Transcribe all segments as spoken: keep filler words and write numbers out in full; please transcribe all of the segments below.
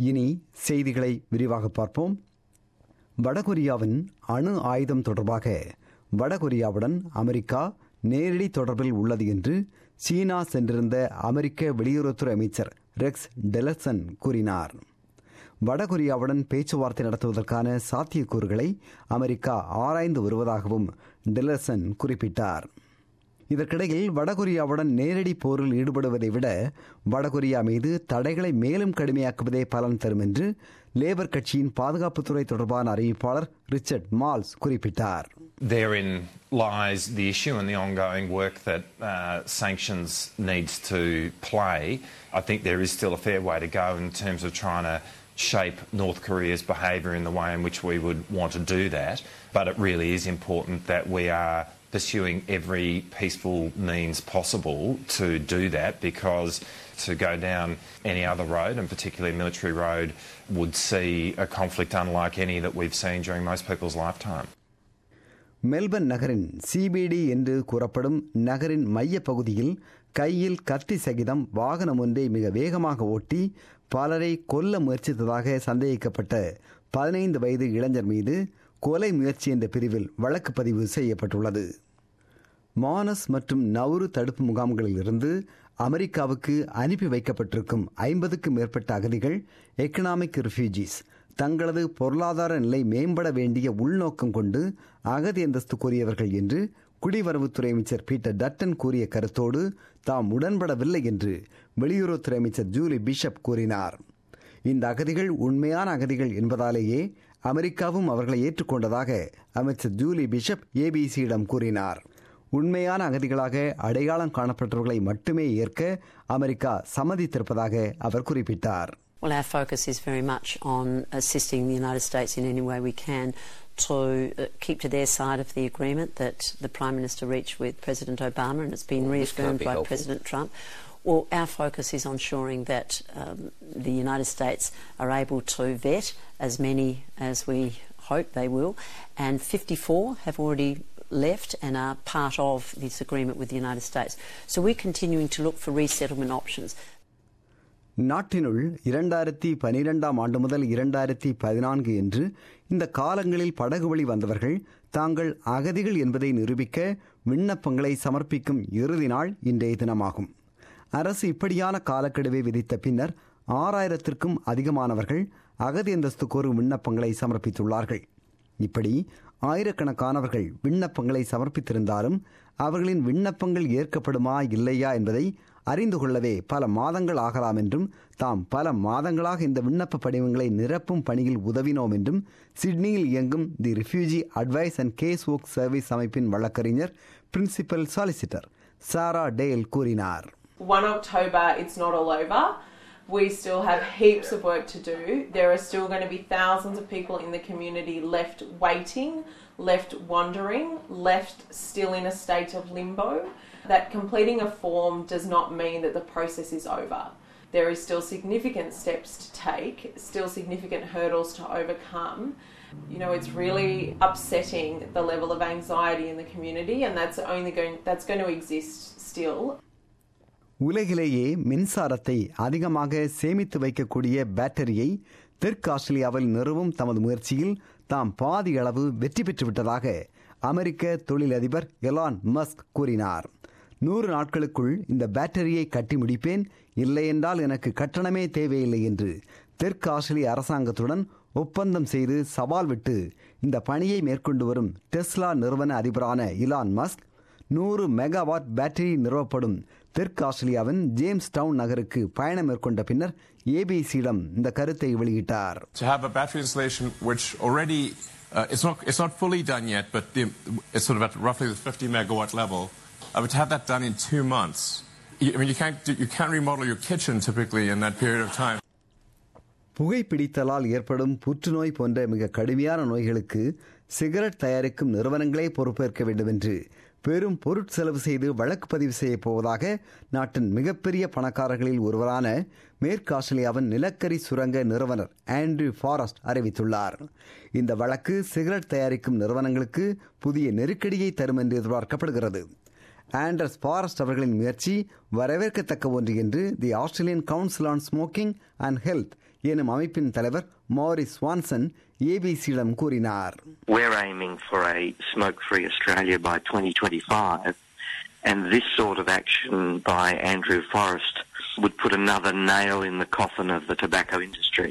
இனி செய்திகளை விரிவாக பார்ப்போம். வடகொரியாவின் அணு ஆயுதம் தொடர்பாக வடகொரியாவுடன் அமெரிக்கா நேரடி தொடர்பில் உள்ளது என்று சீனா சென்றிருந்த அமெரிக்க வெளியுறவுத்துறை அமைச்சர் ரெக்ஸ் டில்லர்சன் கூறினார். வடகொரியாவுடன் பேச்சுவார்த்தை நடத்துவதற்கான சாத்தியக்கூறுகளை அமெரிக்கா ஆராய்ந்து வருவதாகவும் டில்லர்சன் குறிப்பிட்டார். இதற்கிடையில் வடகொரியாவுடன் நேரடி போரில் ஈடுபடுவதை விட வடகொரியா மீது தடைகளை மேலும் கடுமையாக்குவதே பலன் தரும் என்று லேபர் கட்சியின் பாதுகாப்புத்துறை தொடர்பான அறிவிப்பாளர் ரிச்சர்ட் மால்ஸ் குறிப்பிட்டார். Therein lies the issue and the ongoing work that uh, sanctions needs to play. I think there is still a fair way to go in terms of trying to shape North Korea's behaviour in the way in which we would want to do that. But it really is important that we are pursuing every peaceful means possible to do that, because to go down any other road, and particularly a military road, would see a conflict unlike any that we've seen during most people's lifetime. Melbourne நகரின் CBD என்று கூறப்படும் நகரின் மைய பகுதியில் கையில் கத்தி சகிதம் வாகனம் ஒன்றை மிக வேகமாக ஓட்டி பலரை கொல்ல முயற்சித்ததாக சந்தேகிக்கப்பட்ட பதினைந்து வயது இளைஞர் மீது கொலை முயற்சி என்ற பிரிவில் வழக்கு பதிவு செய்யப்பட்டுள்ளது. மானஸ் மற்றும் நவுரு தடுப்பு முகாம்களில் இருந்து அமெரிக்காவுக்கு அனுப்பி வைக்கப்பட்டிருக்கும் ஐம்பதுக்கும் மேற்பட்ட அகதிகள் எக்கனாமிக் ரிஃப்யூஜிஸ் தங்களது பொருளாதார நிலை மேம்பட வேண்டிய உள்நோக்கம் கொண்டு அகதி அந்தஸ்து கோரியவர்கள் என்று குடிவரவுத்துறை அமைச்சர் பீட்டர் டட்டன் கூறிய கருத்தோடு தாம் உடன்படவில்லை என்று வெளியுறவுத்துறை அமைச்சர் ஜூலி பிஷப் கூறினார். இந்த அகதிகள் உண்மையான அகதிகள் என்பதாலேயே அமெரிக்காவும் அவர்களை ஏற்றுக்கொண்டதாக அமைச்சர் ஜூலி பிஷப் ஏபிசியிடம் கூறினார். உண்மையான அகதிகளாக அடையாளம் காணப்பட்டவர்களை மட்டுமே ஏற்க அமெரிக்கா சம்மதித்திருப்பதாக அவர் குறிப்பிட்டார். Well, our focus is very much on assisting the United States in any way we can to keep to their side of the agreement that the Prime Minister reached with President Obama, and it's been reaffirmed by helpful. President Trump. Well, our focus is on ensuring that um, the United States are able to vet as many as we hope they will, and fifty-four have already left and are part of this agreement with the United States. So we're continuing to look for resettlement options. நாட்டினுள் இரண்டாயிரத்தி பனிரெண்டாம் ஆண்டு முதல் இரண்டாயிரத்தி பதினான்கு என்று இந்த காலங்களில் படகு வழி வந்தவர்கள் தாங்கள் அகதிகள் என்பதை நிரூபிக்க விண்ணப்பங்களை சமர்ப்பிக்கும் இறுதி நாள் இன்றைய தினமாகும். அரசு இப்படியான காலக்கெடுவை விதித்த பின்னர் ஆறாயிரத்திற்கும் அதிகமானவர்கள் அகதி அந்தஸ்து கோரும் விண்ணப்பங்களை சமர்ப்பித்துள்ளார்கள். இப்படி ஆயிரக்கணக்கானவர்கள் விண்ணப்பங்களை சமர்ப்பித்திருந்தாலும் அவர்களின் விண்ணப்பங்கள் ஏற்கப்படுமா இல்லையா என்பதை அறிந்து கொள்ளவே பல மாதங்கள் ஆகலாம் என்றும் தாம் பல மாதங்களாக இந்த விண்ணப்ப படிவங்களை நிரப்பும் பணியில் உதவினோம் என்றும் சிட்னியில் இயங்கும் the refugee advice and case work service அமைப்பின் வழக்கறிஞர் பிரின்சிபல் சாலிசிட்டர் சாரா டேல் கூறினார். One October, it's not all over. We still have heaps of work to do. There are still going to be thousands of people in the community left waiting, left wondering, left still in a state of limbo. That completing a form does not mean that the process is over. There is still significant steps to take, still significant hurdles to overcome. You know, it's really upsetting the level of anxiety in the community, and that's only going that's going to exist still. உலகிலேயே மின்சாரத்தை அதிகமாக சேமித்து வைக்கக்கூடிய பேட்டரியை தெற்கு ஆஸ்திரேலியாவில் நிறுவும் தமது முயற்சியில் தாம் பாதி அளவு வெற்றி பெற்றுவிட்டதாக அமெரிக்க தொழிலதிபர் எலான் மஸ்க் கூறினார். நூறு நாட்களுக்குள் இந்த பேட்டரியை கட்டி முடிப்பேன், இல்லையென்றால் எனக்கு கட்டணமே தேவையில்லை என்று தெற்கு ஆஸ்திரேலிய அரசாங்கத்துடன் ஒப்பந்தம் செய்து சவால் விட்டு இந்த பணியை மேற்கொண்டு வரும் டெஸ்லா நிறுவன அதிபரான எலான் மஸ்க் நூறு மெகாவாட் பேட்டரி நிறுவப்படும் தெற்கு ஆஸ்திரேலியாவின் ஜேம்ஸ் டவுன் நகருக்கு பயணம் மேற்கொண்ட பின்னர் ஏபிசியிடம் இந்த கருத்தை வெளியிட்டார். To have a battery installation which already uh, it's not it's not fully done yet, but the, it's sort of at roughly the fifty megawatt level. I would have that done in two months. You, I mean, you can't you can't remodel your kitchen typically in that period of time. புகைப்பிடித்தலால் ஏற்படும் புற்றுநோய் போன்ற மிக கடுமையான நோய்களுக்கு cigarette தயாரிக்கும் நிறுவனங்களே பொறுப்பேற்க வேண்டும் என்று பெரும் பொருட்செலவு செய்து வழக்கு பதிவு செய்யப் போவதாக நாட்டின் மிகப்பெரிய பணக்காரர்களில் ஒருவரான மேற்கு ஆஸ்திரேலியாவின் நிலக்கரி சுரங்க நிறுவனர் ஆண்ட்ரூ ஃபாரஸ்ட் அறிவித்துள்ளார். இந்த வழக்கு சிகரெட் தயாரிக்கும் நிறுவனங்களுக்கு புதிய நெருக்கடியை தரும் என்று எதிர்பார்க்கப்படுகிறது. ஆண்டர்ஸ் ஃபாரஸ்ட் அவர்களின் முயற்சி வரவேற்கத்தக்க ஒன்று என்று the Australian council on smoking and health எனும் அமைப்பின் தலைவர் மாரிஸ் வான்சன் ஏபிசியிடம் கூறினார். We're aiming for a smoke-free Australia by twenty twenty-five, and this sort of action by Andrew Forrest would put another nail in the coffin of the tobacco industry.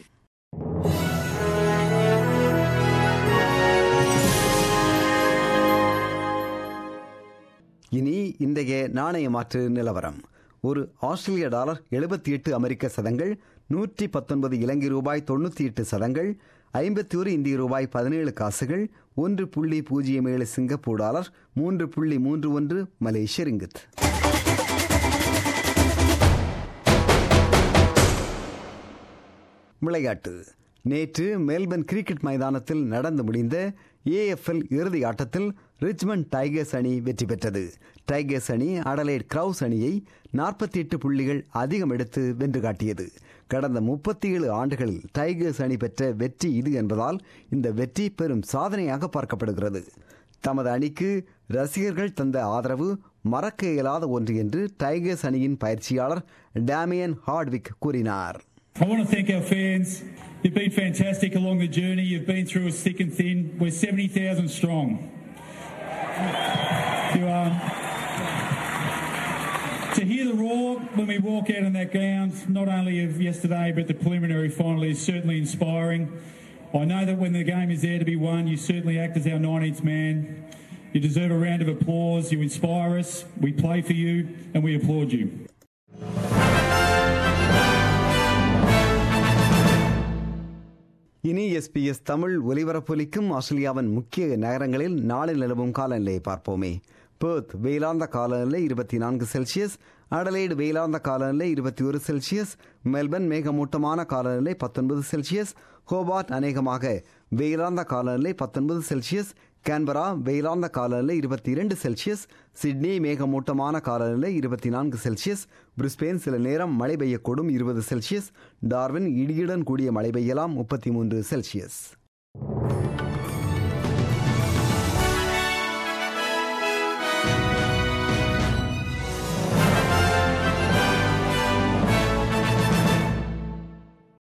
இனி இன்றைய நாணய மாற்று நிலவரம். ஒரு ஆஸ்திரேலிய டாலர் எழுபத்தி எட்டு அமெரிக்க சதங்கள், நூற்றி பத்தொன்பது இலங்கை ரூபாய் தொண்ணூற்றி எட்டு சதங்கள், ஐம்பத்தி ஒரு இந்திய ரூபாய் பதினேழு காசுகள், ஒன்று புள்ளி பூஜ்ஜியம் ஏழு சிங்கப்பூர் டாலர், மூன்று புள்ளி மூன்று ஒன்று மலேசிய ரிங்கித். விளையாட்டு. நேற்று மெல்பர்ன் கிரிக்கெட் மைதானத்தில் நடந்து முடிந்த ஏஎஃப்எல் இறுதி ஆட்டத்தில் ரிச்மண்ட் டைகர்ஸ் அணி வெற்றி பெற்றது. டைகர்ஸ் அணி அடலைட் கிரவுஸ் அணியை நாற்பத்தி எட்டு புள்ளிகள் அதிகம் எடுத்து வென்று காட்டியது. கடந்த முப்பத்தி ஏழு ஆண்டுகளில் டைகர்ஸ் அணி பெற்ற வெற்றி இது என்பதால் இந்த வெற்றி பெரும் சாதனையாக பார்க்கப்படுகிறது. தமது அணிக்கு ரசிகர்கள் தந்த ஆதரவு மறக்க இயலாத ஒன்று என்று டைகர்ஸ் அணியின் பயிற்சியாளர் டேமியன் ஹார்ட்விக் கூறினார். I want to thank our fans. You've been fantastic along the journey. You've been through us thick and thin. We're seventy thousand strong. You are. To hear the roar when we walk out on that ground, not only of yesterday but the preliminary final, is certainly inspiring. I know that when the game is there to be won, you certainly act as our nineteenth man. You deserve a round of applause. You inspire us. We play for you and we applaud you. இனி SBS Tamil ஒலிபரப்பொலிக்கும் ஆஸ்திரேலியாவின் முக்கிய நகரங்களில் நாளை நிலவும் காலநிலையை பார்ப்போமே. Perth வெயிலார்ந்த காலநிலை இருபத்தி நான்கு செல்சியஸ், அடலைடு வெயிலார்ந்த காலநிலை இருபத்தி ஒரு செல்சியஸ், மெல்பர்ன் மேகமூட்டமான காலநிலை பத்தொன்பது செல்சியஸ், ஹோபார்ட் அநேகமாக வெயிலார்ந்த காலநிலை பத்தொன்பது செல்சியஸ், கேன்பரா வெயிலார்ந்த காலநிலை இருபத்தி இரண்டு செல்சியஸ், சிட்னி மேகமூட்டமான காலநிலை இருபத்தி நான்கு செல்சியஸ், பிரிஸ்பேன் சில நேரம் மழை பெய்யக்கூடும் இருபது செல்சியஸ், டார்வின் இடியுடன் கூடிய மழை பெய்யலாம் முப்பத்தி மூன்று செல்சியஸ்.